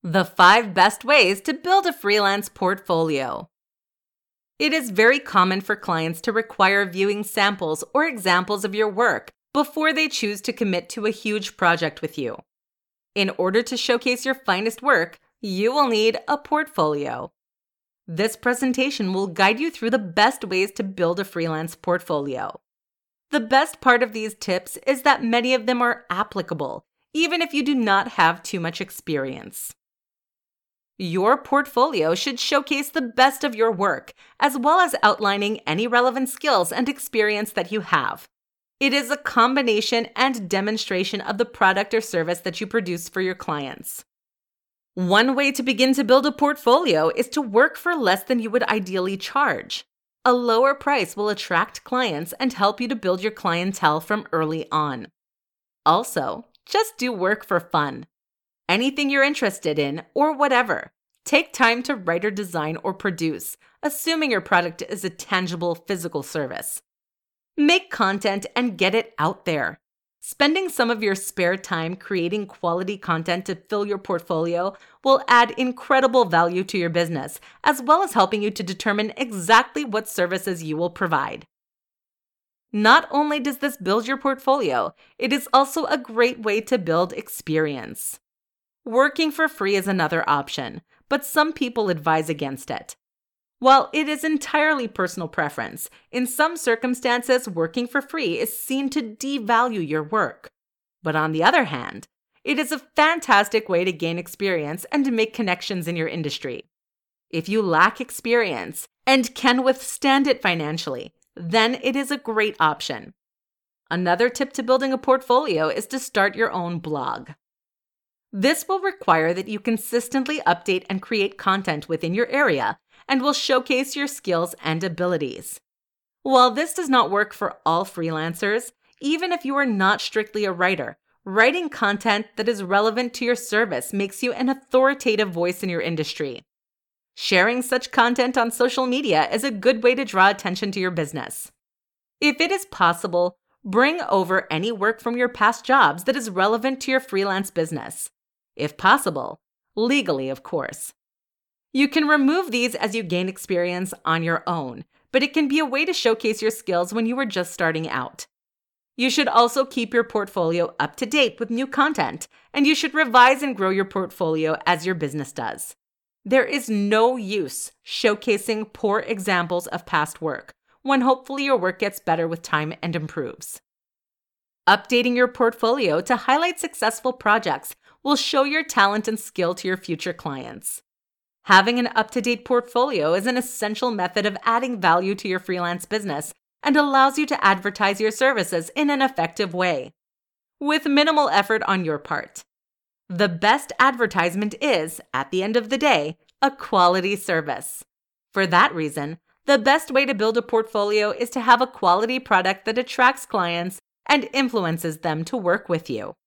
The 5 best ways to build a freelance portfolio. It is very common for clients to require viewing samples or examples of your work before they choose to commit to a huge project with you. In order to showcase your finest work, you will need a portfolio. This presentation will guide you through the best ways to build a freelance portfolio. The best part of these tips is that many of them are applicable, even if you do not have too much experience. Your portfolio should showcase the best of your work, as well as outlining any relevant skills and experience that you have. It is a combination and demonstration of the product or service that you produce for your clients. One way to begin to build a portfolio is to work for less than you would ideally charge. A lower price will attract clients and help you to build your clientele from early on. Also, just do work for fun. Anything you're interested in, or whatever. Take time to write or design or produce, assuming your product is a tangible physical service. Make content and get it out there. Spending some of your spare time creating quality content to fill your portfolio will add incredible value to your business, as well as helping you to determine exactly what services you will provide. Not only does this build your portfolio, it is also a great way to build experience. Working for free is another option, but some people advise against it. While it is entirely personal preference, in some circumstances, working for free is seen to devalue your work. But on the other hand, it is a fantastic way to gain experience and to make connections in your industry. If you lack experience and can withstand it financially, then it is a great option. Another tip to building a portfolio is to start your own blog. This will require that you consistently update and create content within your area and will showcase your skills and abilities. While this does not work for all freelancers, even if you are not strictly a writer, writing content that is relevant to your service makes you an authoritative voice in your industry. Sharing such content on social media is a good way to draw attention to your business. If it is possible, bring over any work from your past jobs that is relevant to your freelance business. If possible, legally, of course. You can remove these as you gain experience on your own, but it can be a way to showcase your skills when you are just starting out. You should also keep your portfolio up to date with new content, and you should revise and grow your portfolio as your business does. There is no use showcasing poor examples of past work when hopefully your work gets better with time and improves. Updating your portfolio to highlight successful projects will show your talent and skill to your future clients. Having an up-to-date portfolio is an essential method of adding value to your freelance business and allows you to advertise your services in an effective way, with minimal effort on your part. The best advertisement is, at the end of the day, a quality service. For that reason, the best way to build a portfolio is to have a quality product that attracts clients and influences them to work with you.